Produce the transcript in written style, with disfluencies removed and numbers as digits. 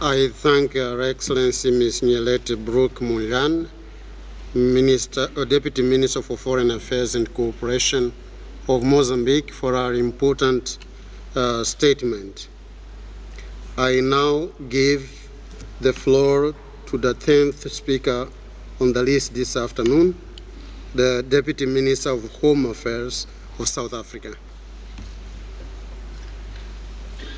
I thank Her Excellency Ms. Nyelete Brooke Mulyan, Deputy Minister for Foreign Affairs and Cooperation of Mozambique, for her important statement. I now give the floor to the 10th speaker on the list this afternoon, the Deputy Minister of Home Affairs of South Africa.